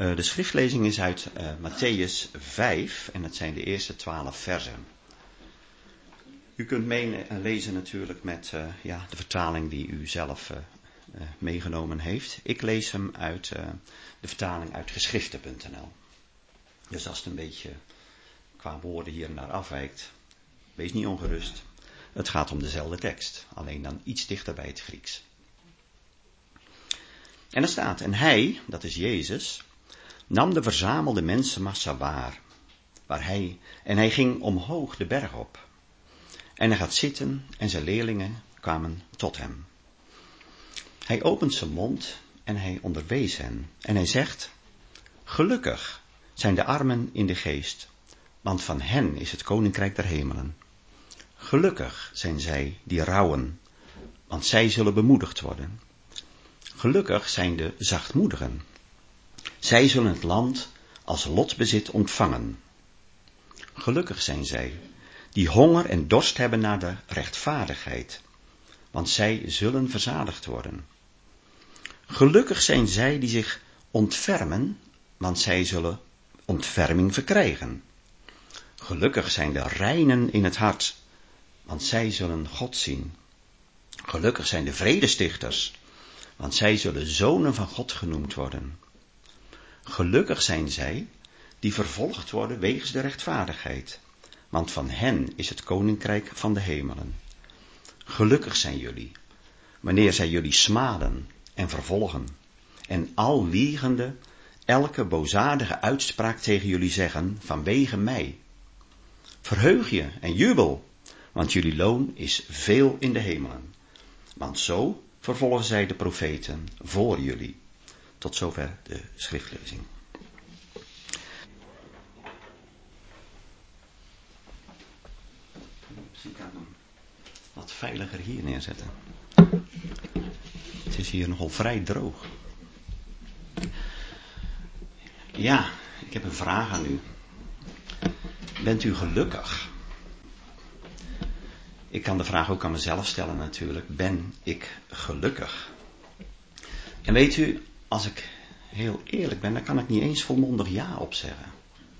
De schriftlezing is uit Mattheüs 5 en dat zijn de eerste 12 versen. U kunt meelezen natuurlijk met de vertaling die u zelf meegenomen heeft. Ik lees hem uit de vertaling uit geschriften.nl. Dus als het een beetje qua woorden hier en daar afwijkt, wees niet ongerust. Het gaat om dezelfde tekst, alleen dan iets dichter bij het Grieks. En er staat, en hij, dat is Jezus, nam de verzamelde mensenmassa waar hij ging omhoog de berg op. En hij gaat zitten en zijn leerlingen kwamen tot hem. Hij opent zijn mond en hij onderwees hen. En hij zegt, gelukkig zijn de armen in de geest, want van hen is het koninkrijk der hemelen. Gelukkig zijn zij die rouwen, want zij zullen bemoedigd worden. Gelukkig zijn de zachtmoedigen. Zij zullen het land als lotbezit ontvangen. Gelukkig zijn zij die honger en dorst hebben naar de rechtvaardigheid, want zij zullen verzadigd worden. Gelukkig zijn zij die zich ontfermen, want zij zullen ontferming verkrijgen. Gelukkig zijn de reinen in het hart, want zij zullen God zien. Gelukkig zijn de vredestichters, want zij zullen zonen van God genoemd worden. Gelukkig zijn zij die vervolgd worden wegens de rechtvaardigheid, want van hen is het koninkrijk van de hemelen. Gelukkig zijn jullie, wanneer zij jullie smaden en vervolgen, en al liegende elke boosaardige uitspraak tegen jullie zeggen vanwege mij. Verheug je en jubel, want jullie loon is veel in de hemelen. Want zo vervolgen zij de profeten voor jullie. Tot zover de schriftlezing. Ik kan hem wat veiliger hier neerzetten. Het is hier nogal vrij droog. Ja, ik heb een vraag aan u. Bent u gelukkig? Ik kan de vraag ook aan mezelf stellen natuurlijk. Ben ik gelukkig? En weet u, als ik heel eerlijk ben, dan kan ik niet eens volmondig ja op zeggen.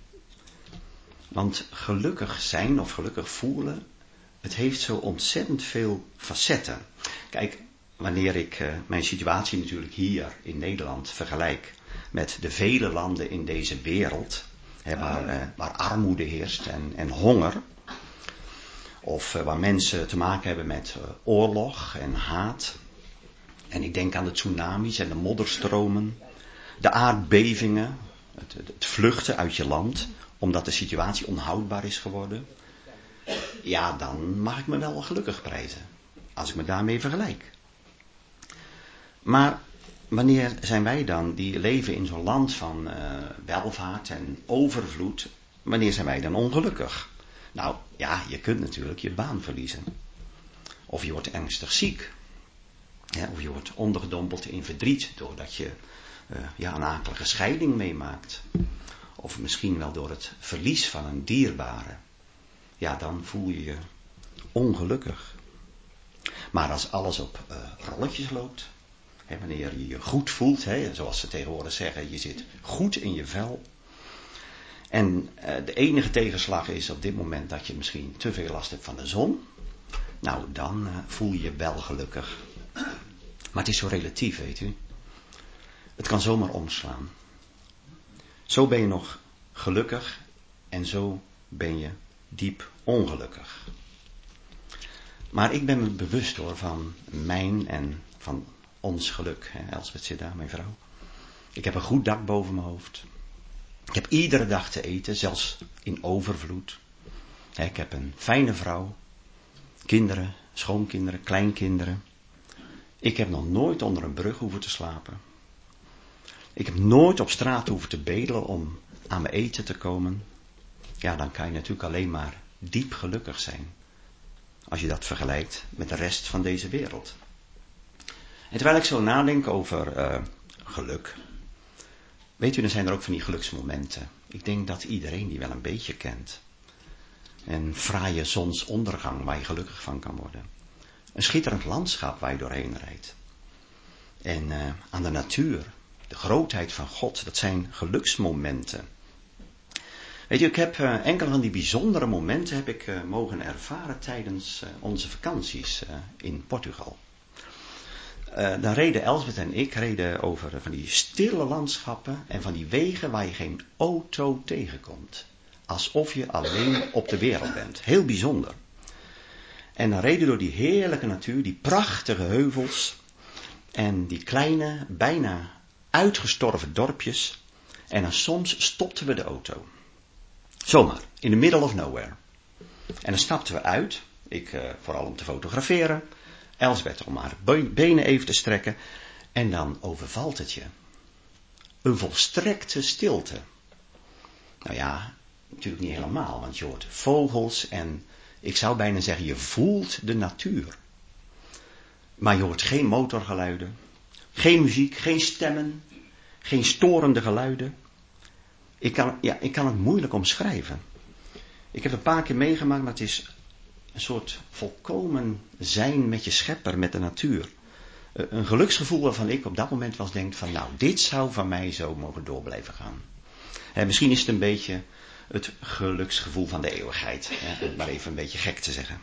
Want gelukkig zijn of gelukkig voelen, het heeft zo ontzettend veel facetten. Kijk, wanneer ik mijn situatie natuurlijk hier in Nederland vergelijk met de vele landen in deze wereld, waar armoede heerst en honger, of waar mensen te maken hebben met oorlog en haat. En ik denk aan de tsunamis en de modderstromen, de aardbevingen, het vluchten uit je land, omdat de situatie onhoudbaar is geworden. Ja, dan mag ik me wel gelukkig prijzen, als ik me daarmee vergelijk. Maar wanneer zijn wij dan, die leven in zo'n land van welvaart en overvloed, wanneer zijn wij dan ongelukkig? Nou ja, je kunt natuurlijk je baan verliezen. Of je wordt ernstig ziek. Ja, of je wordt ondergedompeld in verdriet doordat je een akelige scheiding meemaakt. Of misschien wel door het verlies van een dierbare. Ja, dan voel je je ongelukkig. Maar als alles op rolletjes loopt, wanneer je je goed voelt, zoals ze tegenwoordig zeggen, je zit goed in je vel. En de enige tegenslag is op dit moment dat je misschien te veel last hebt van de zon. Nou, dan voel je je wel gelukkig. Maar het is zo relatief, weet u. Het kan zomaar omslaan. Zo ben je nog gelukkig en zo ben je diep ongelukkig. Maar ik ben me bewust hoor van mijn en van ons geluk. Elsbeth zit daar, mijn vrouw. Ik heb een goed dak boven mijn hoofd. Ik heb iedere dag te eten, zelfs in overvloed. Ik heb een fijne vrouw. Kinderen, schoonkinderen, kleinkinderen. Ik heb nog nooit onder een brug hoeven te slapen. Ik heb nooit op straat hoeven te bedelen om aan mijn eten te komen. Ja, dan kan je natuurlijk alleen maar diep gelukkig zijn. Als je dat vergelijkt met de rest van deze wereld. En terwijl ik zo nadenk over geluk. Weet u, dan zijn er ook van die geluksmomenten. Ik denk dat iedereen die wel een beetje kent. Een fraaie zonsondergang waar je gelukkig van kan worden. Een schitterend landschap waar je doorheen rijdt. En aan de natuur. de grootheid van God, dat zijn geluksmomenten. Weet u, ik heb enkele van die bijzondere momenten heb ik mogen ervaren tijdens onze vakanties in Portugal. Dan reden Elsbeth en ik over van die stille landschappen en van die wegen waar je geen auto tegenkomt. Alsof je alleen op de wereld bent. Heel bijzonder. En dan reden we door die heerlijke natuur, die prachtige heuvels en die kleine, bijna uitgestorven dorpjes. En dan soms stopten we de auto. Zomaar, in the middle of nowhere. En dan stapten we uit, ik vooral om te fotograferen, Elsbeth om haar benen even te strekken. En dan overvalt het je. Een volstrekte stilte. Nou ja, natuurlijk niet helemaal, want je hoort vogels en ik zou bijna zeggen, je voelt de natuur. Maar je hoort geen motorgeluiden, geen muziek, geen stemmen, geen storende geluiden. Ik kan het moeilijk omschrijven. Ik heb het een paar keer meegemaakt, maar het is een soort volkomen zijn met je schepper, met de natuur. Een geluksgevoel waarvan ik op dat moment wel denk van, nou, dit zou van mij zo mogen door blijven gaan. Misschien is het een beetje het geluksgevoel van de eeuwigheid. Om maar even een beetje gek te zeggen.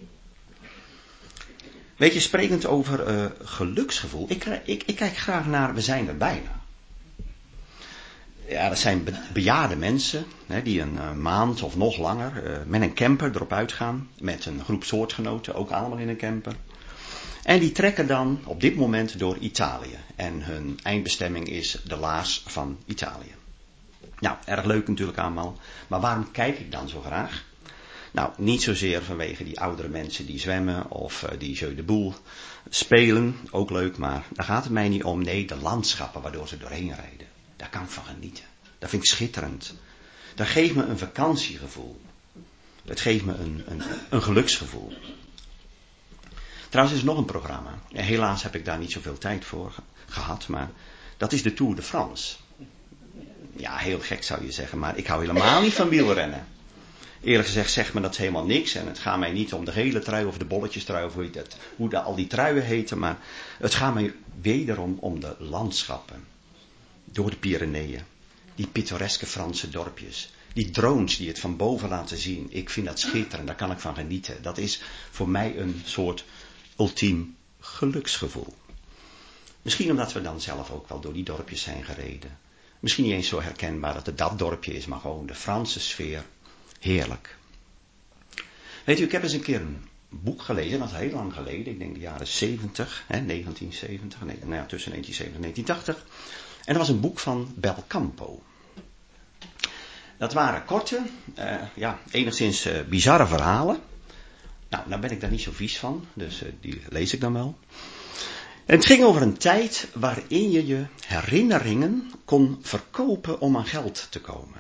Weet je, sprekend over geluksgevoel. Ik kijk graag naar, we zijn er bijna. Ja, dat zijn bejaarde mensen die een maand of nog langer met een camper erop uitgaan. Met een groep soortgenoten, ook allemaal in een camper. En die trekken dan op dit moment door Italië. En hun eindbestemming is de Laars van Italië. Nou, erg leuk natuurlijk allemaal. Maar waarom kijk ik dan zo graag? Nou, niet zozeer vanwege die oudere mensen die zwemmen of die jeu de boel spelen. Ook leuk, maar daar gaat het mij niet om. Nee, de landschappen waardoor ze doorheen rijden. Daar kan ik van genieten. Dat vind ik schitterend. Dat geeft me een vakantiegevoel. Het geeft me een geluksgevoel. Trouwens is er nog een programma. Helaas heb ik daar niet zoveel tijd voor gehad, maar dat is de Tour de France. Ja, heel gek zou je zeggen, maar ik hou helemaal niet van wielrennen. Eerlijk gezegd zegt me dat helemaal niks en het gaat mij niet om de gele trui of de bolletjestrui of hoe al die truien heten, maar het gaat mij wederom om de landschappen. Door de Pyreneeën, die pittoreske Franse dorpjes, die drones die het van boven laten zien. Ik vind dat schitterend, daar kan ik van genieten. Dat is voor mij een soort ultiem geluksgevoel. Misschien omdat we dan zelf ook wel door die dorpjes zijn gereden. Misschien niet eens zo herkenbaar dat het dat dorpje is, maar gewoon de Franse sfeer. Heerlijk. Weet u, ik heb eens een keer een boek gelezen, dat is heel lang geleden, ik denk de jaren 70, 1970, tussen 1970 en 1980. En dat was een boek van Belcampo. Dat waren korte, enigszins bizarre verhalen. Nou ben ik daar niet zo vies van, dus die lees ik dan wel. En het ging over een tijd waarin je je herinneringen kon verkopen om aan geld te komen.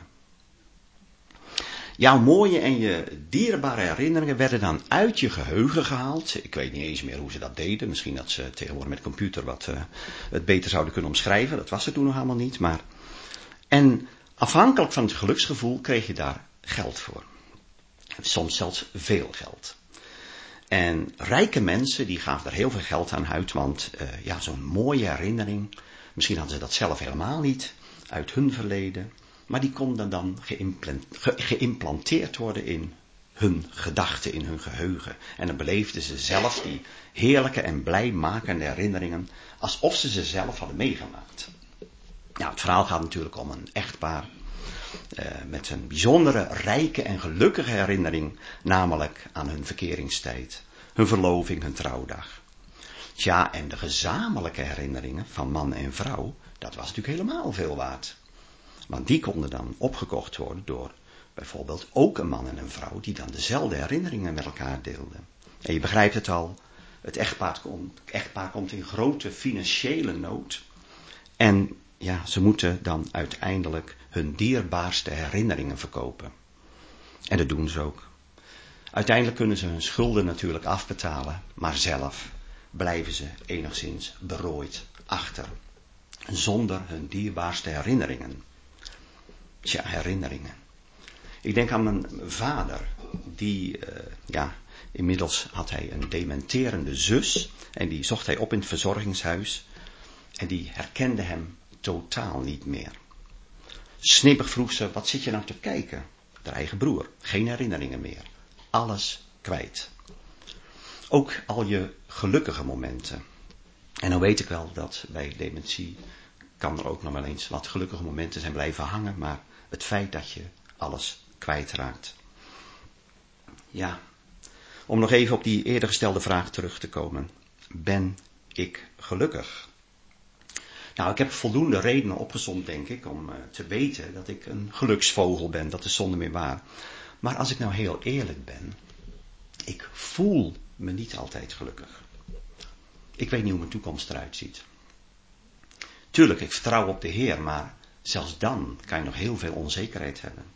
Jouw mooie en je dierbare herinneringen werden dan uit je geheugen gehaald. Ik weet niet eens meer hoe ze dat deden. Misschien dat ze tegenwoordig met computer het beter zouden kunnen omschrijven. Dat was er toen nog helemaal niet. En afhankelijk van het geluksgevoel kreeg je daar geld voor. Soms zelfs veel geld. En rijke mensen die gaven er heel veel geld aan uit. Want zo'n mooie herinnering. Misschien hadden ze dat zelf helemaal niet uit hun verleden. Maar die konden dan geïmplanteerd worden in hun gedachten, in hun geheugen. En dan beleefden ze zelf die heerlijke en blijmakende herinneringen alsof ze zelf hadden meegemaakt. Nou, het verhaal gaat natuurlijk om een echtpaar met een bijzondere, rijke en gelukkige herinnering, namelijk aan hun verkeringstijd, hun verloving, hun trouwdag. Tja, en de gezamenlijke herinneringen van man en vrouw, dat was natuurlijk helemaal veel waard. Want die konden dan opgekocht worden door bijvoorbeeld ook een man en een vrouw die dan dezelfde herinneringen met elkaar deelden. En je begrijpt het al, het echtpaar komt in grote financiële nood. En ze moeten dan uiteindelijk hun dierbaarste herinneringen verkopen. En dat doen ze ook. Uiteindelijk kunnen ze hun schulden natuurlijk afbetalen, maar zelf blijven ze enigszins berooid achter. Zonder hun dierbaarste herinneringen. Tja, herinneringen. Ik denk aan mijn vader. Inmiddels had hij een dementerende zus. En die zocht hij op in het verzorgingshuis. En die herkende hem totaal niet meer. Snippig vroeg ze, wat zit je nou te kijken? De eigen broer, geen herinneringen meer. Alles kwijt. Ook al je gelukkige momenten. En dan weet ik wel dat bij dementie kan er ook nog wel eens wat gelukkige momenten zijn blijven hangen, maar het feit dat je alles kwijtraakt. Ja, om nog even op die eerder gestelde vraag terug te komen. Ben ik gelukkig? Nou, ik heb voldoende redenen opgezomd, denk ik, om te weten dat ik een geluksvogel ben. Dat is zonder meer waar. Maar als ik nou heel eerlijk ben, ik voel me niet altijd gelukkig. Ik weet niet hoe mijn toekomst eruit ziet. Tuurlijk, ik vertrouw op de Heer, maar zelfs dan kan je nog heel veel onzekerheid hebben.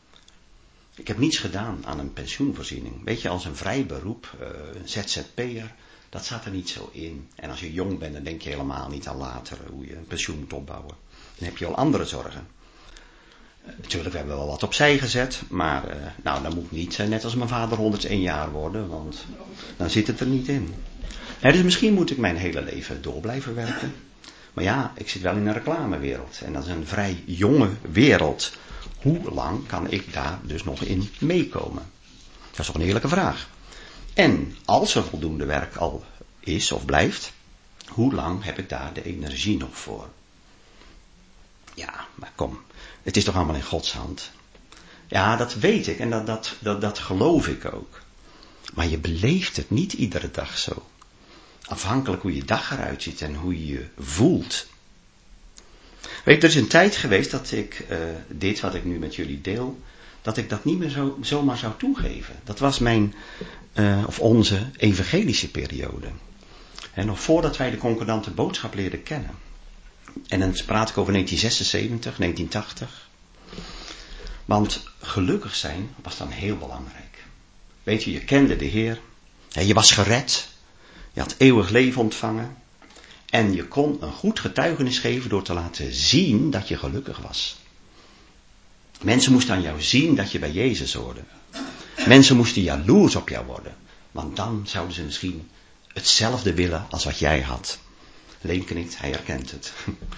Ik heb niets gedaan aan een pensioenvoorziening. Weet je, als een vrij beroep, een ZZP'er, dat staat er niet zo in. En als je jong bent, dan denk je helemaal niet aan later hoe je een pensioen moet opbouwen. Dan heb je al andere zorgen. Natuurlijk, we hebben wel wat opzij gezet, maar dan moet ik niet net als mijn vader 101 jaar worden, want dan zit het er niet in. Dus misschien moet ik mijn hele leven door blijven werken. Maar ja, ik zit wel in een reclamewereld en dat is een vrij jonge wereld. Hoe lang kan ik daar dus nog in meekomen? Dat is toch een eerlijke vraag. En als er voldoende werk al is of blijft, hoe lang heb ik daar de energie nog voor? Ja, maar kom, het is toch allemaal in Gods hand. Ja, dat weet ik en dat geloof ik ook. Maar je beleeft het niet iedere dag zo. Afhankelijk hoe je dag eruit ziet en hoe je je voelt. Weet je, er is een tijd geweest dat ik dit wat ik nu met jullie deel, dat ik dat niet meer zomaar zou toegeven. Dat was onze evangelische periode. En nog voordat wij de concordante boodschap leerden kennen. En dan praat ik over 1976, 1980. Want gelukkig zijn was dan heel belangrijk. Weet je kende de Heer. Je was gered. Je had eeuwig leven ontvangen. En je kon een goed getuigenis geven door te laten zien dat je gelukkig was. Mensen moesten aan jou zien dat je bij Jezus hoorde. Mensen moesten jaloers op jou worden. Want dan zouden ze misschien hetzelfde willen als wat jij had. Leen knikt, hij herkent het.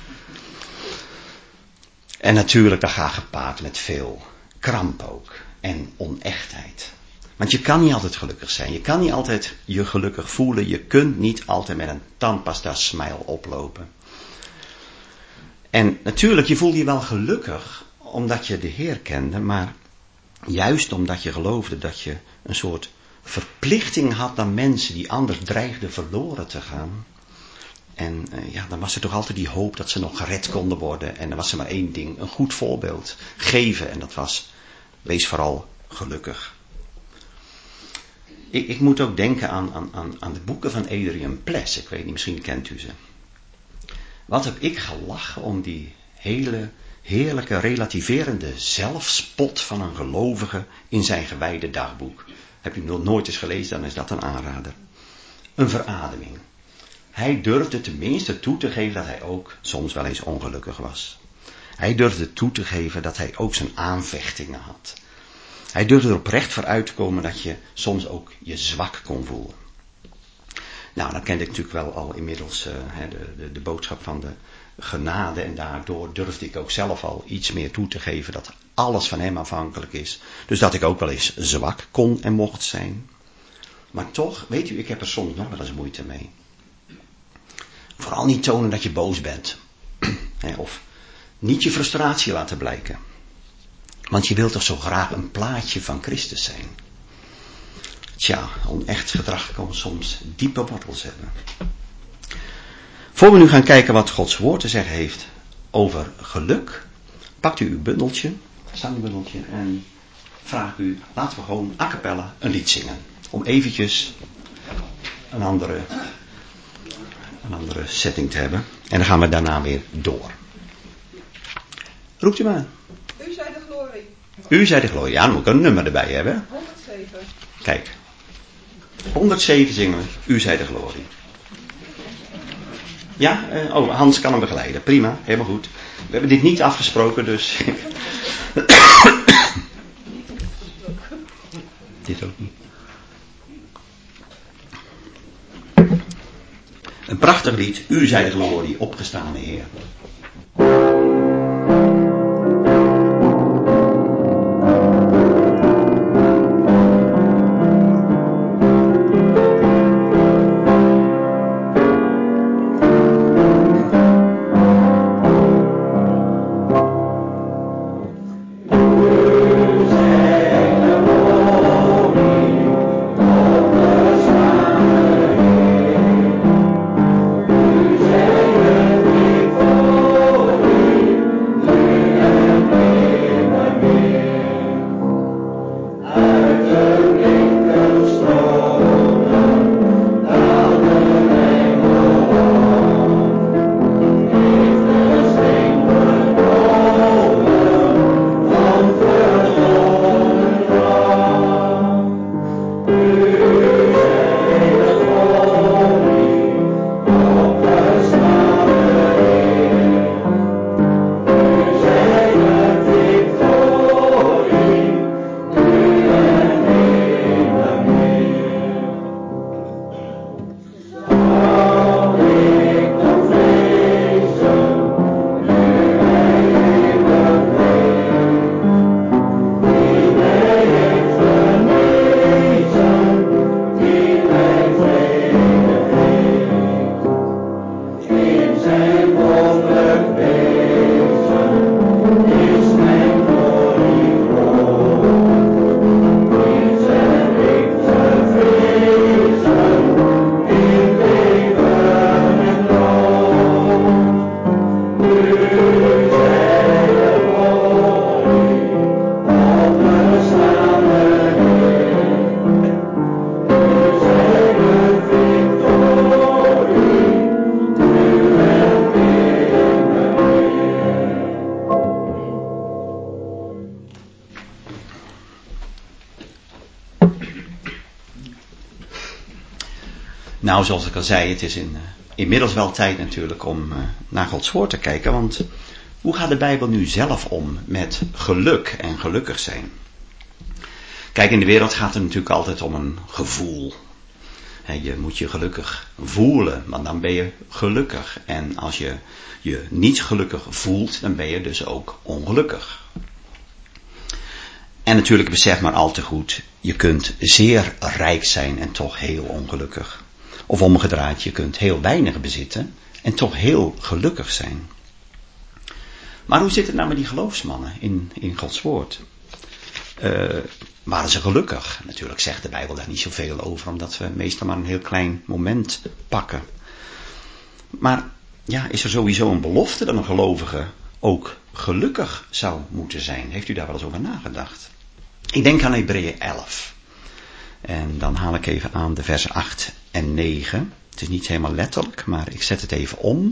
En natuurlijk, dat gaat gepaard met veel kramp ook. En onechtheid. Want je kan niet altijd gelukkig zijn. Je kan niet altijd je gelukkig voelen. Je kunt niet altijd met een tandpasta smile oplopen. En natuurlijk, je voelde je wel gelukkig omdat je de Heer kende. Maar juist omdat je geloofde dat je een soort verplichting had aan mensen die anders dreigden verloren te gaan. En dan was er toch altijd die hoop dat ze nog gered konden worden. En dan was er maar één ding, een goed voorbeeld geven. En dat was, wees vooral gelukkig. Ik moet ook denken aan de boeken van Adrian Ples. Ik weet niet, misschien kent u ze. Wat heb ik gelachen om die hele heerlijke, relativerende zelfspot van een gelovige in zijn gewijde dagboek. Heb je nog nooit eens gelezen, dan is dat een aanrader. Een verademing. Hij durfde tenminste toe te geven dat hij ook soms wel eens ongelukkig was. Hij durfde toe te geven dat hij ook zijn aanvechtingen had. Hij durfde er oprecht voor uit te komen dat je soms ook je zwak kon voelen. Nou, dan kende ik natuurlijk wel al inmiddels de boodschap van de genade. En daardoor durfde ik ook zelf al iets meer toe te geven dat alles van hem afhankelijk is. Dus dat ik ook wel eens zwak kon en mocht zijn. Maar toch, weet u, ik heb er soms nog wel eens moeite mee. Vooral niet tonen dat je boos bent. Of niet je frustratie laten blijken. Want je wilt toch zo graag een plaatje van Christus zijn. Tja, onecht gedrag kan soms diepe wortels hebben. Voor we nu gaan kijken wat Gods woord te zeggen heeft over geluk, pakt u uw bundeltje, zangbundeltje, en vraagt u, laten we gewoon a cappella een lied zingen. Om eventjes een andere setting te hebben. En dan gaan we daarna weer door. Roept u maar. U zij de glorie. U zij de glorie. Ja, dan moet ik een nummer erbij hebben. 107. Kijk. 107 zingen we. U zij de glorie. Ja? Hans kan hem begeleiden. Prima. Helemaal goed. We hebben dit niet afgesproken, dus... Dit ook niet. Een prachtig lied. U zij de glorie, opgestane Heer. Nou, zoals ik al zei, het is inmiddels wel tijd natuurlijk om naar Gods woord te kijken. Want hoe gaat de Bijbel nu zelf om met geluk en gelukkig zijn? Kijk, in de wereld gaat het natuurlijk altijd om een gevoel. Je moet je gelukkig voelen, want dan ben je gelukkig. En als je je niet gelukkig voelt, dan ben je dus ook ongelukkig. En natuurlijk besef maar al te goed, je kunt zeer rijk zijn en toch heel ongelukkig. Of omgedraaid, je kunt heel weinig bezitten en toch heel gelukkig zijn. Maar hoe zit het nou met die geloofsmannen in Gods woord? Waren ze gelukkig? Natuurlijk zegt de Bijbel daar niet zoveel over, omdat we meestal maar een heel klein moment pakken. Maar ja, is er sowieso een belofte dat een gelovige ook gelukkig zou moeten zijn? Heeft u daar wel eens over nagedacht? Ik denk aan Hebreeën 11. En dan haal ik even aan de versen 8 en 9. Het is niet helemaal letterlijk, maar ik zet het even om.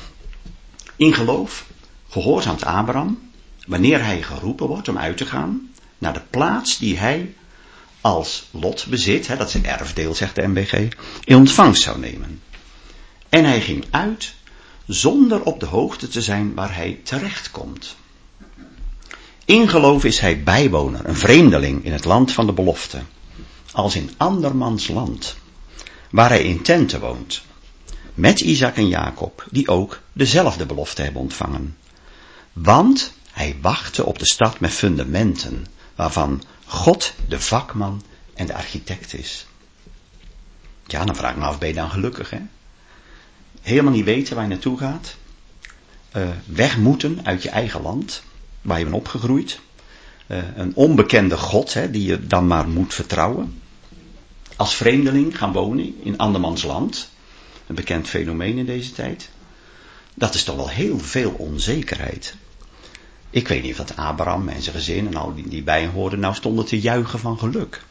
In geloof gehoorzaamt Abraham, wanneer hij geroepen wordt om uit te gaan naar de plaats die hij als lot bezit, dat is een erfdeel, zegt de MBG, in ontvangst zou nemen. En hij ging uit zonder op de hoogte te zijn waar hij terechtkomt. In geloof is hij bijwoner, een vreemdeling in het land van de belofte, als in andermans land, waar hij in tenten woont, met Isaac en Jacob, die ook dezelfde belofte hebben ontvangen. Want hij wachtte op de stad met fundamenten, waarvan God de vakman en de architect is. Ja, dan vraag ik me af, ben je dan gelukkig, hè? Helemaal niet weten waar je naartoe gaat. Weg moeten uit je eigen land, waar je bent opgegroeid. Een onbekende God, die je dan maar moet vertrouwen. Als vreemdeling gaan wonen in andermans land. Een bekend fenomeen in deze tijd. Dat is toch wel heel veel onzekerheid. Ik weet niet of dat Abraham en zijn gezin en al die bij hem hoorden nou stonden te juichen van geluk.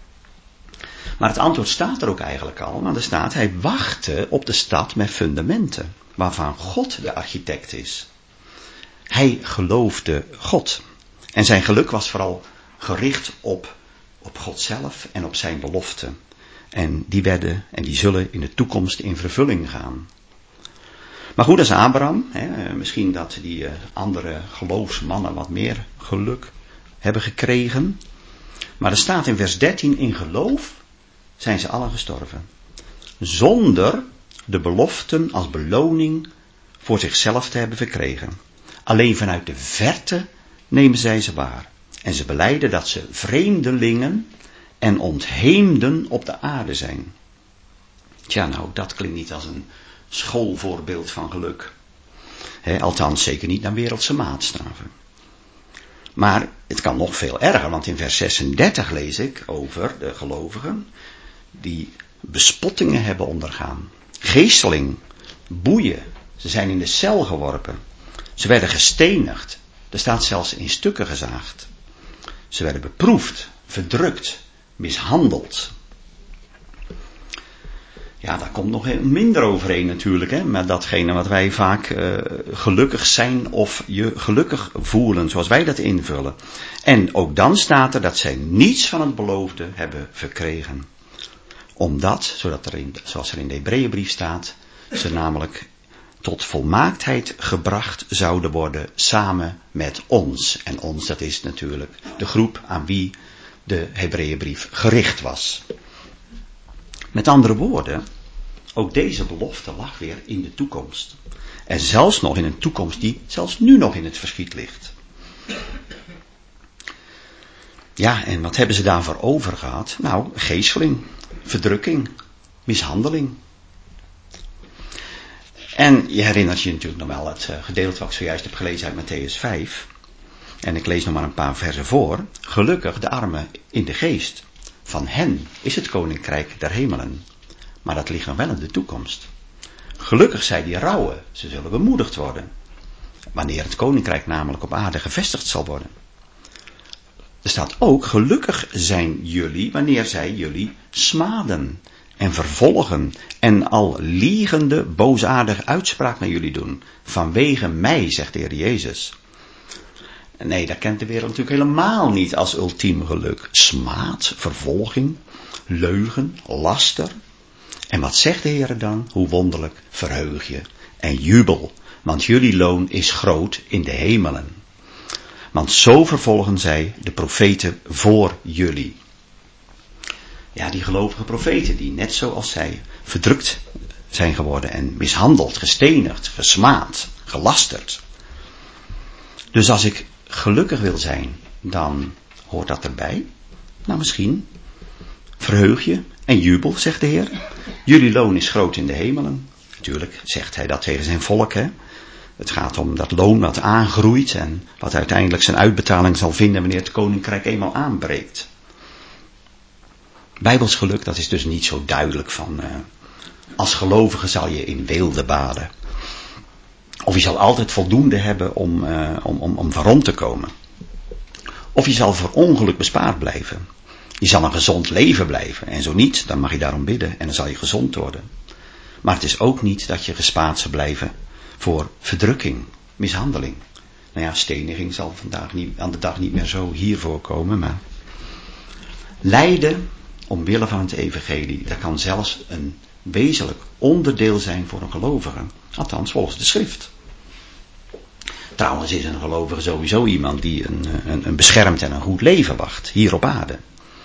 Maar het antwoord staat er ook eigenlijk al, want er staat, hij wachtte op de stad met fundamenten, waarvan God de architect is. Hij geloofde God. En zijn geluk was vooral gericht op God zelf en op zijn beloften. En die zullen in de toekomst in vervulling gaan. Maar goed, dat is Abraham. Misschien dat die andere geloofsmannen wat meer geluk hebben gekregen. Maar er staat in vers 13, in geloof zijn ze allen gestorven. Zonder de beloften als beloning voor zichzelf te hebben verkregen. Alleen vanuit de verte nemen zij ze waar. En ze belijden dat ze vreemdelingen en ontheemden op de aarde zijn. Tja, nou, dat klinkt niet als een schoolvoorbeeld van geluk. Althans, zeker niet naar wereldse maatstaven. Maar het kan nog veel erger, want in vers 36 lees ik over de gelovigen die bespottingen hebben ondergaan. Geesteling, boeien, ze zijn in de cel geworpen. Ze werden gestenigd, er staat zelfs in stukken gezaagd. Ze werden beproefd, verdrukt, mishandeld. Ja, daar komt nog minder overheen natuurlijk, maar datgene wat wij vaak gelukkig zijn of je gelukkig voelen, zoals wij dat invullen. En ook dan staat er dat zij niets van het beloofde hebben verkregen. Omdat, zoals er in de Hebreeënbrief staat, ze namelijk tot volmaaktheid gebracht zouden worden samen met ons. En ons, dat is natuurlijk de groep aan wie de Hebreeënbrief gericht was. Met andere woorden, ook deze belofte lag weer in de toekomst. En zelfs nog in een toekomst die zelfs nu nog in het verschiet ligt. Ja, en wat hebben ze daarvoor over gehad? Nou, geesteling, verdrukking, mishandeling. En je herinnert je natuurlijk nog wel het gedeelte wat ik zojuist heb gelezen uit Mattheüs 5. En ik lees nog maar een paar versen voor. Gelukkig de armen in de geest. Van hen is het koninkrijk der hemelen. Maar dat ligt nog wel in de toekomst. Gelukkig zij die rouwen, ze zullen bemoedigd worden. Wanneer het koninkrijk namelijk op aarde gevestigd zal worden. Er staat ook, gelukkig zijn jullie wanneer zij jullie smaden en vervolgen en al liegende, boosaardige uitspraak naar jullie doen. Vanwege mij, zegt de Heer Jezus. Nee, dat kent de wereld natuurlijk helemaal niet als ultiem geluk. Smaad, vervolging, leugen, laster. En wat zegt de Heer dan? Hoe wonderlijk, verheug je en jubel, want jullie loon is groot in de hemelen. Want zo vervolgen zij de profeten voor jullie. Ja, die gelovige profeten die net zoals zij verdrukt zijn geworden en mishandeld, gestenigd, gesmaad, gelasterd. Dus als ik gelukkig wil zijn, dan hoort dat erbij. Nou, misschien verheug je en jubel, zegt de Heer. Jullie loon is groot in de hemelen. Natuurlijk zegt hij dat tegen zijn volk, hè. Het gaat om dat loon wat aangroeit en wat uiteindelijk zijn uitbetaling zal vinden wanneer het koninkrijk eenmaal aanbreekt. Bijbels geluk, dat is dus niet zo duidelijk van, als gelovige zal je in weelde baden. Of je zal altijd voldoende hebben om van rond te komen. Of je zal voor ongeluk bespaard blijven. Je zal een gezond leven blijven. En zo niet, dan mag je daarom bidden en dan zal je gezond worden. Maar het is ook niet dat je gespaard zal blijven voor verdrukking, mishandeling. Nou ja, steniging zal aan de dag niet meer zo hier voorkomen, maar lijden omwille van het evangelie, dat kan zelfs een wezenlijk onderdeel zijn voor een gelovige. Althans, volgens de schrift. Trouwens is een gelovige sowieso iemand die een beschermd en een goed leven wacht, hier op aarde.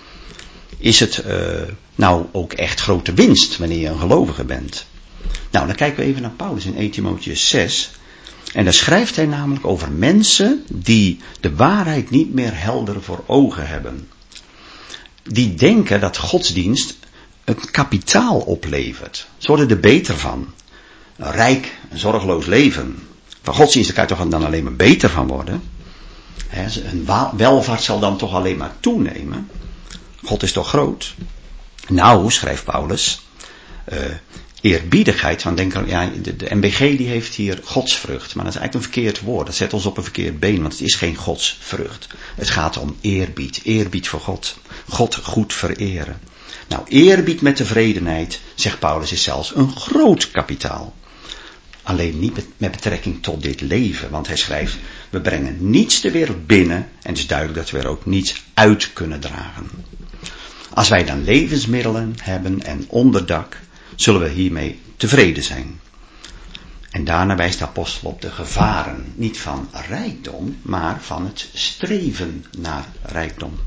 Is het nou ook echt grote winst wanneer je een gelovige bent? Nou, dan kijken we even naar Paulus in 1 Timotheüs 6. En daar schrijft hij namelijk over mensen die de waarheid niet meer helder voor ogen hebben. Die denken dat godsdienst een kapitaal oplevert. Ze worden er beter van. Een rijk, een zorgeloos leven. Van godsdienst kan je toch dan alleen maar beter van worden. Hun welvaart zal dan toch alleen maar toenemen. God is toch groot? Nou, schrijft Paulus, eerbiedigheid, want denk, ja, de MBG die heeft hier godsvrucht, maar dat is eigenlijk een verkeerd woord. Dat zet ons op een verkeerd been, want het is geen godsvrucht. Het gaat om eerbied voor God. God goed vereren. Nou, eerbied met tevredenheid, zegt Paulus, is zelfs een groot kapitaal. Alleen niet met betrekking tot dit leven, want hij schrijft, we brengen niets de wereld binnen en het is duidelijk dat we er ook niets uit kunnen dragen. Als wij dan levensmiddelen hebben en onderdak, zullen we hiermee tevreden zijn. En daarna wijst de apostel op de gevaren, niet van rijkdom, maar van het streven naar rijkdom.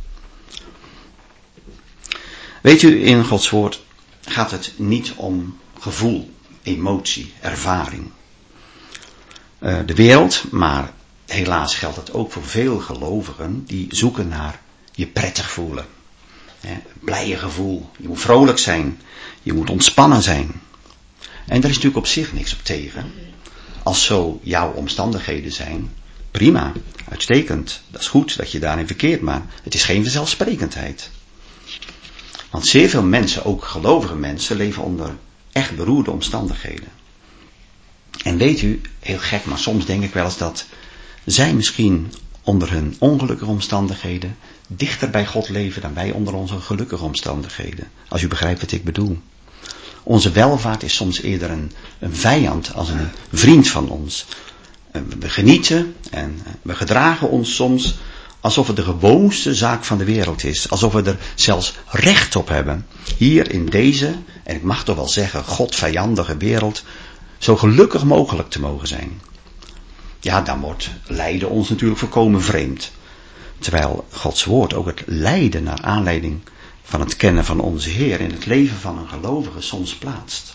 Weet u, in Gods woord gaat het niet om gevoel, emotie, ervaring. De wereld, maar helaas geldt het ook voor veel gelovigen, die zoeken naar je prettig voelen. Blije gevoel, je moet vrolijk zijn, je moet ontspannen zijn. En daar is natuurlijk op zich niks op tegen. Als zo jouw omstandigheden zijn, prima, uitstekend, dat is goed dat je daarin verkeert, maar het is geen vanzelfsprekendheid. Want zeer veel mensen, ook gelovige mensen, leven onder echt beroerde omstandigheden. En weet u, heel gek, maar soms denk ik wel eens dat zij misschien onder hun ongelukkige omstandigheden dichter bij God leven dan wij onder onze gelukkige omstandigheden. Als u begrijpt wat ik bedoel. Onze welvaart is soms eerder een vijand als een vriend van ons. We genieten en we gedragen ons soms alsof het de gewoonste zaak van de wereld is. Alsof we er zelfs recht op hebben. Hier in deze, en ik mag toch wel zeggen, godvijandige wereld, zo gelukkig mogelijk te mogen zijn. Ja, dan wordt lijden ons natuurlijk volkomen vreemd. Terwijl Gods woord ook het lijden naar aanleiding van het kennen van onze Heer in het leven van een gelovige soms plaatst.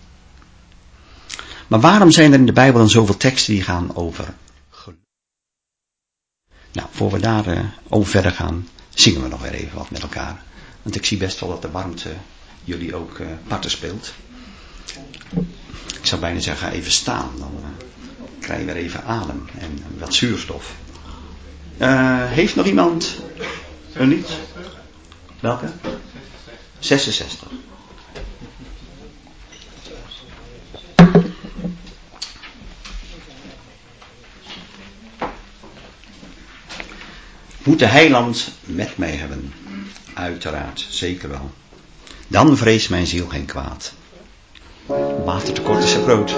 Maar waarom zijn er in de Bijbel dan zoveel teksten die gaan over geluk? Nou, voor we daar over verder gaan, zingen we nog weer even wat met elkaar. Want ik zie best wel dat de warmte jullie ook parten speelt. Ik zou bijna zeggen, ga even staan, dan krijg je weer even adem en wat zuurstof. Heeft nog iemand een lied? Welke? 66. Moet de heiland met mij hebben? Uiteraard, zeker wel. Dan vreest mijn ziel geen kwaad. Watertekort is er groot.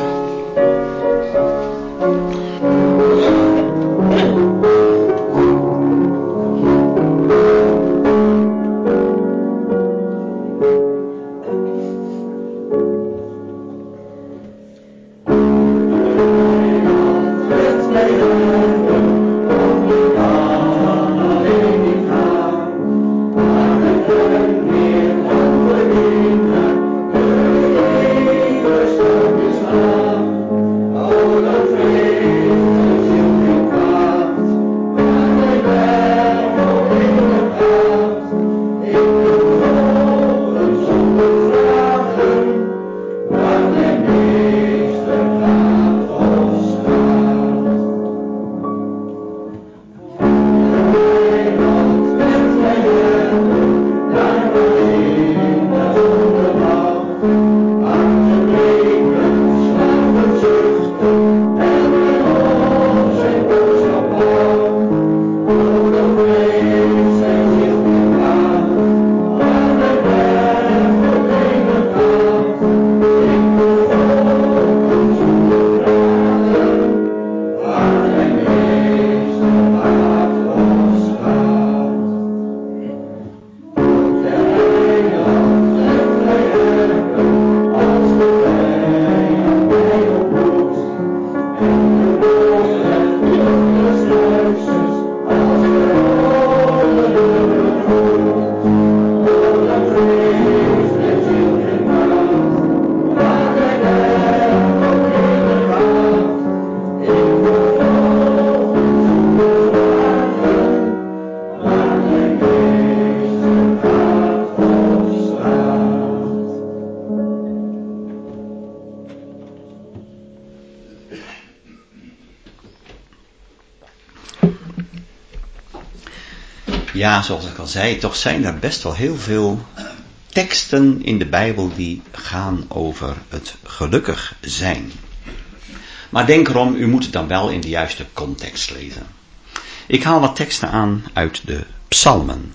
Ja, zoals ik al zei, toch zijn er best wel heel veel teksten in de Bijbel die gaan over het gelukkig zijn. Maar denk erom, u moet het dan wel in de juiste context lezen. Ik haal wat teksten aan uit de psalmen.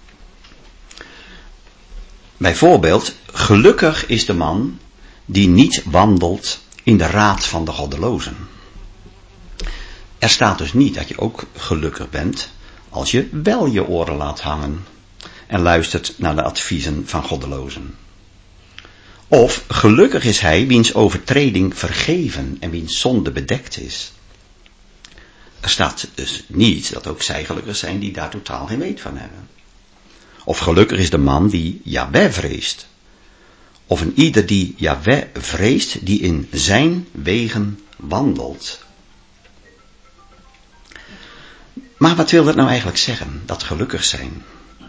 Bijvoorbeeld, gelukkig is de man die niet wandelt in de raad van de goddelozen. Er staat dus niet dat je ook gelukkig bent als je wel je oren laat hangen en luistert naar de adviezen van goddelozen. Of gelukkig is hij wiens overtreding vergeven en wiens zonde bedekt is. Er staat dus niet dat ook zij gelukkig zijn die daar totaal geen weet van hebben. Of gelukkig is de man die Jahweh vreest. Of een ieder die Jahweh vreest, die in zijn wegen wandelt. Maar wat wil dat nou eigenlijk zeggen, dat gelukkig zijn?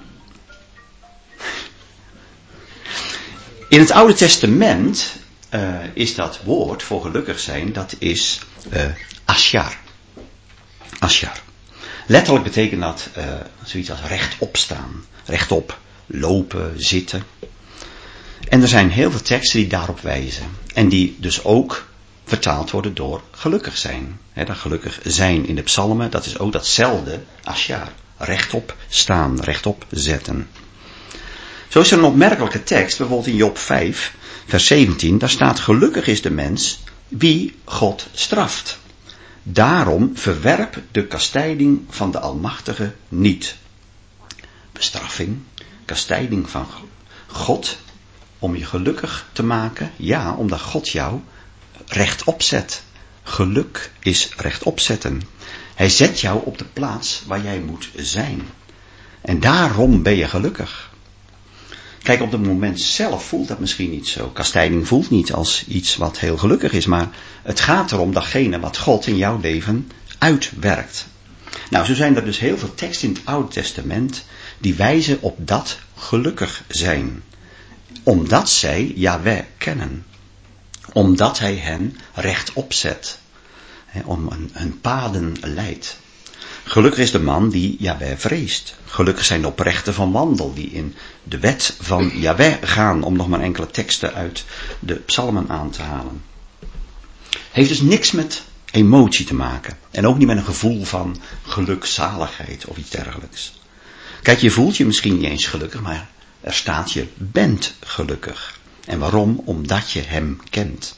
In het Oude Testament is dat woord voor gelukkig zijn, dat is Ashar. Ashar. Letterlijk betekent dat zoiets als rechtop staan. Rechtop lopen, zitten. En er zijn heel veel teksten die daarop wijzen. En die dus ook vertaald worden door gelukkig zijn. Dat gelukkig zijn in de psalmen, dat is ook datzelfde Ashar. Rechtop staan, rechtop zetten. Zo is er een opmerkelijke tekst, bijvoorbeeld in Job 5, vers 17. Daar staat: gelukkig is de mens wie God straft. Daarom verwerp de kastijding van de Almachtige niet. Bestraffing, kastijding van God, om je gelukkig te maken. Ja, omdat God jou rechtop zet. Geluk is rechtop zetten. Hij zet jou op de plaats waar jij moet zijn. En daarom ben je gelukkig. Kijk, op het moment zelf voelt dat misschien niet zo. Kastijding voelt niet als iets wat heel gelukkig is, maar het gaat erom datgene wat God in jouw leven uitwerkt. Nou, zo zijn er dus heel veel teksten in het Oude Testament die wijzen op dat gelukkig zijn. Omdat zij Jahweh kennen. Omdat hij hen rechtop zet. Om hun paden leidt. Gelukkig is de man die Jahweh vreest. Gelukkig zijn de oprechten van wandel die in de wet van Jahweh gaan, om nog maar enkele teksten uit de psalmen aan te halen. Heeft dus niks met emotie te maken. En ook niet met een gevoel van gelukzaligheid of iets dergelijks. Kijk, je voelt je misschien niet eens gelukkig, maar er staat je bent gelukkig. En waarom? Omdat je hem kent.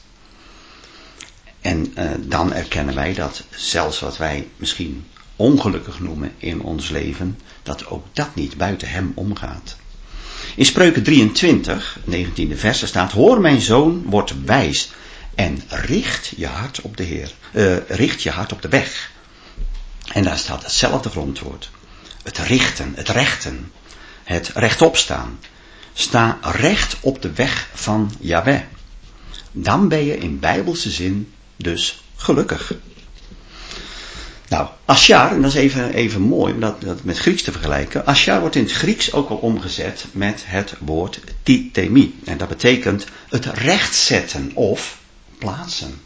En dan erkennen wij dat zelfs wat wij misschien ongelukkig noemen in ons leven, dat ook dat niet buiten hem omgaat. In Spreuken 23, 19e vers staat: hoor mijn zoon, word wijs en richt je hart op de Heer. Richt je hart op de weg. En daar staat hetzelfde grondwoord. Het richten, het rechten, het rechtop staan. Sta recht op de weg van Jahweh. Dan ben je in bijbelse zin dus gelukkig. Nou, Ashar, en dat is even mooi om dat met Grieks te vergelijken. Ashar wordt in het Grieks ook al omgezet met het woord titemi. En dat betekent het rechtzetten of plaatsen.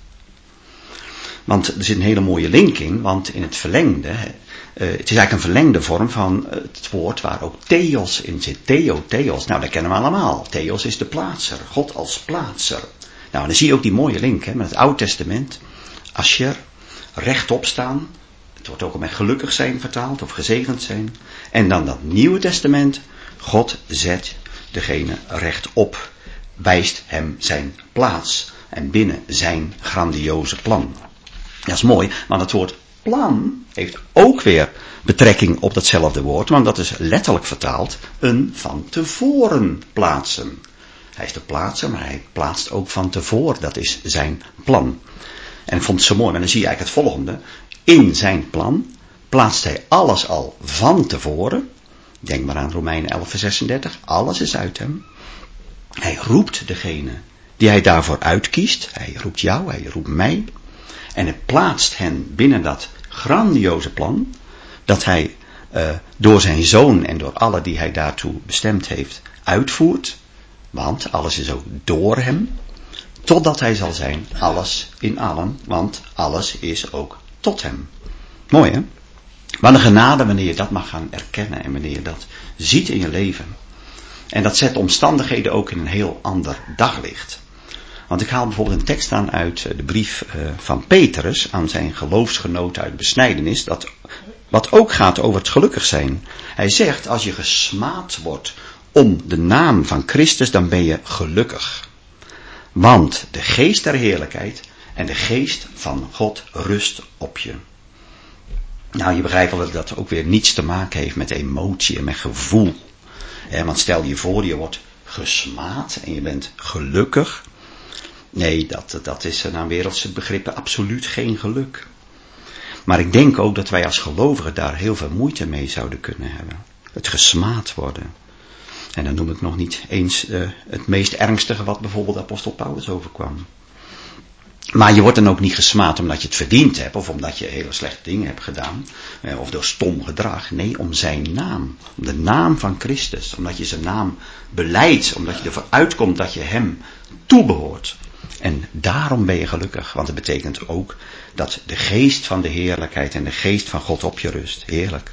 Want er zit een hele mooie link in, want in het verlengde, het is eigenlijk een verlengde vorm van het woord waar ook theos in zit. Theos. Nou, dat kennen we allemaal. Theos is de plaatser, God als plaatser. Nou, en dan zie je ook die mooie link met het Oude Testament. Asher, rechtop staan. Het wordt ook al met gelukkig zijn vertaald of gezegend zijn. En dan dat Nieuwe Testament. God zet degene rechtop. Wijst hem zijn plaats. En binnen zijn grandioze plan. Dat is mooi, want het woord plan heeft ook weer betrekking op datzelfde woord. Want dat is letterlijk vertaald een van tevoren plaatsen. Hij is de plaatser, maar hij plaatst ook van tevoren. Dat is zijn plan. En ik vond het zo mooi, maar dan zie je eigenlijk het volgende. In zijn plan plaatst hij alles al van tevoren. Denk maar aan Romeinen 11 vers 36. Alles is uit hem. Hij roept degene die hij daarvoor uitkiest. Hij roept jou, hij roept mij. En hij plaatst hen binnen dat grandioze plan. Dat hij door zijn zoon en door alle die hij daartoe bestemd heeft uitvoert. Want alles is ook door hem. Totdat hij zal zijn alles in allen. Want alles is ook tot hem. Mooi hè? Wat een genade wanneer je dat mag gaan erkennen en wanneer je dat ziet in je leven. En dat zet omstandigheden ook in een heel ander daglicht. Want ik haal bijvoorbeeld een tekst aan uit de brief van Petrus aan zijn geloofsgenoten uit de besnijdenis, wat ook gaat over het gelukkig zijn. Hij zegt, als je gesmaad wordt om de naam van Christus, dan ben je gelukkig. Want de geest der heerlijkheid en de geest van God rust op je. Nou, je begrijpt wel dat dat ook weer niets te maken heeft met emotie en met gevoel. Want stel je voor, je wordt gesmaad en je bent gelukkig. Nee, dat is naar wereldse begrippen absoluut geen geluk. Maar ik denk ook dat wij als gelovigen daar heel veel moeite mee zouden kunnen hebben. Het gesmaad worden. En dan noem ik nog niet eens het meest ernstige wat bijvoorbeeld apostel Paulus overkwam. Maar je wordt dan ook niet gesmaad omdat je het verdiend hebt, of omdat je hele slechte dingen hebt gedaan, of door stom gedrag. Nee, om zijn naam, om de naam van Christus, omdat je zijn naam belijdt, omdat je ervoor uitkomt dat je hem toebehoort. En daarom ben je gelukkig, want het betekent ook dat de geest van de heerlijkheid en de geest van God op je rust. Heerlijk.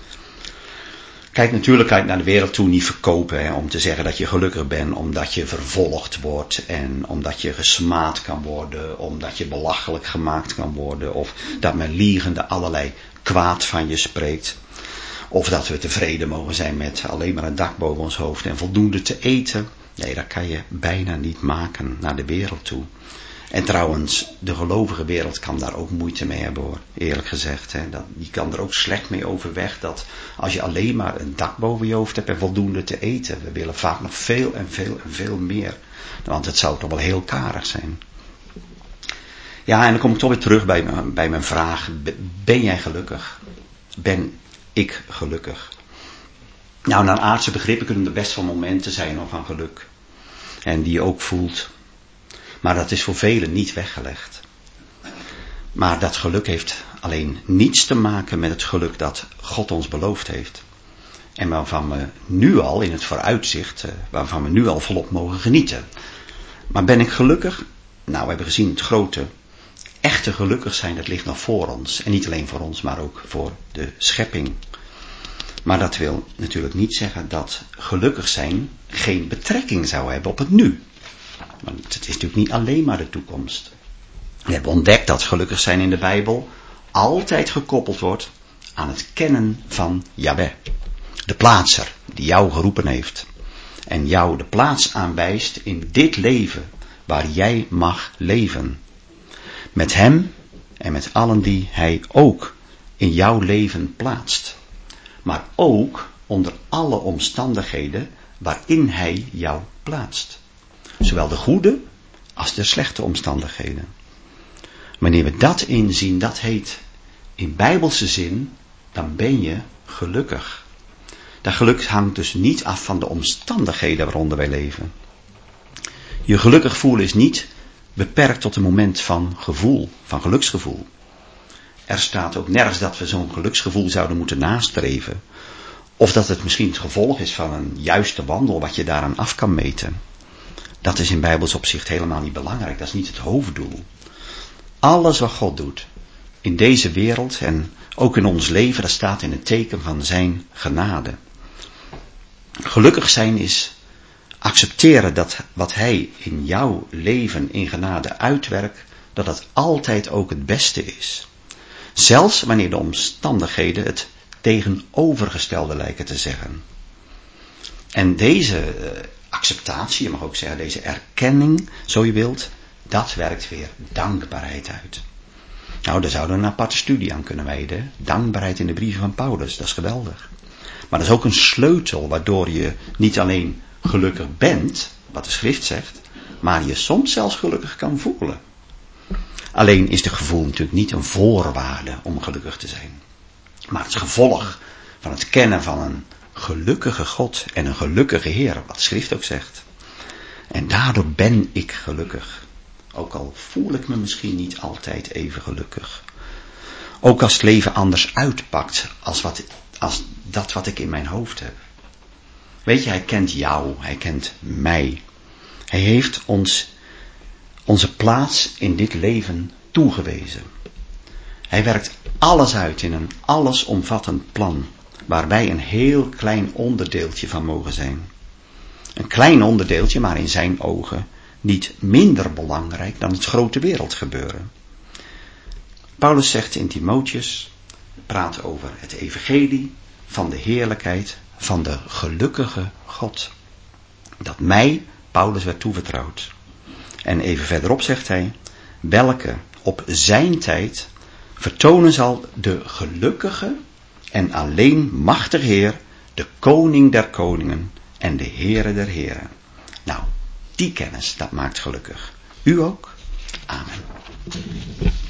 Kijk, natuurlijk kan je naar de wereld toe niet verkopen, om te zeggen dat je gelukkig bent, omdat je vervolgd wordt en omdat je gesmaad kan worden, omdat je belachelijk gemaakt kan worden, of dat men liegende allerlei kwaad van je spreekt. Of dat we tevreden mogen zijn met alleen maar een dak boven ons hoofd en voldoende te eten. Nee, dat kan je bijna niet maken naar de wereld toe. En trouwens, de gelovige wereld kan daar ook moeite mee hebben, hoor, eerlijk gezegd. Die kan er ook slecht mee overweg dat als je alleen maar een dak boven je hoofd hebt en voldoende te eten. We willen vaak nog veel en veel en veel meer. Want het zou toch wel heel karig zijn. Ja, en dan kom ik toch weer terug bij mijn vraag. Ben jij gelukkig? Ben ik gelukkig? Nou, naar aardse begrippen kunnen er best wel momenten zijn van geluk. En die je ook voelt. Maar dat is voor velen niet weggelegd. Maar dat geluk heeft alleen niets te maken met het geluk dat God ons beloofd heeft. En waarvan we nu al in het vooruitzicht, waarvan we nu al volop mogen genieten. Maar ben ik gelukkig? Nou, we hebben gezien het grote, echte gelukkig zijn, dat ligt nog voor ons. En niet alleen voor ons, maar ook voor de schepping. Maar dat wil natuurlijk niet zeggen dat gelukkig zijn geen betrekking zou hebben op het nu. Want het is natuurlijk niet alleen maar de toekomst. We hebben ontdekt dat gelukkig zijn in de Bijbel altijd gekoppeld wordt aan het kennen van Yahweh. De plaatser die jou geroepen heeft. En jou de plaats aanwijst in dit leven waar jij mag leven. Met hem en met allen die hij ook in jouw leven plaatst. Maar ook onder alle omstandigheden waarin hij jou plaatst. Zowel de goede als de slechte omstandigheden. Wanneer we dat inzien, dat heet in bijbelse zin, dan ben je gelukkig. Dat geluk hangt dus niet af van de omstandigheden waaronder wij leven. Je gelukkig voelen is niet beperkt tot een moment van gevoel, van geluksgevoel. Er staat ook nergens dat we zo'n geluksgevoel zouden moeten nastreven. Of dat het misschien het gevolg is van een juiste wandel wat je daaraan af kan meten. Dat is in bijbels opzicht helemaal niet belangrijk. Dat is niet het hoofddoel. Alles wat God doet in deze wereld en ook in ons leven, dat staat in het teken van zijn genade. Gelukkig zijn is accepteren dat wat hij in jouw leven in genade uitwerkt, dat het altijd ook het beste is. Zelfs wanneer de omstandigheden het tegenovergestelde lijken te zeggen. En deze acceptatie, je mag ook zeggen deze erkenning, zo je wilt, dat werkt weer dankbaarheid uit. Nou, daar zouden we een aparte studie aan kunnen wijden. Dankbaarheid in de brieven van Paulus, dat is geweldig. Maar dat is ook een sleutel waardoor je niet alleen gelukkig bent, wat de schrift zegt, maar je soms zelfs gelukkig kan voelen. Alleen is het gevoel natuurlijk niet een voorwaarde om gelukkig te zijn. Maar het gevolg van het kennen van een gelukkige God en een gelukkige Heer, wat de schrift ook zegt. En daardoor ben ik gelukkig. Ook al voel ik me misschien niet altijd even gelukkig. Ook als het leven anders uitpakt als dat wat ik in mijn hoofd heb. Weet je, hij kent jou, hij kent mij. Hij heeft ons onze plaats in dit leven toegewezen. Hij werkt alles uit in een allesomvattend plan, waar wij een heel klein onderdeeltje van mogen zijn. Een klein onderdeeltje, maar in zijn ogen niet minder belangrijk dan het grote wereldgebeuren. Paulus zegt in Timotheus, praat over het evangelie van de heerlijkheid van de gelukkige God. Dat mij, Paulus, werd toevertrouwd. En even verderop zegt hij, welke op zijn tijd vertonen zal de gelukkige en alleen machtige Heer, de koning der koningen en de Heere der heren. Nou, die kennis, dat maakt gelukkig. U ook? Amen.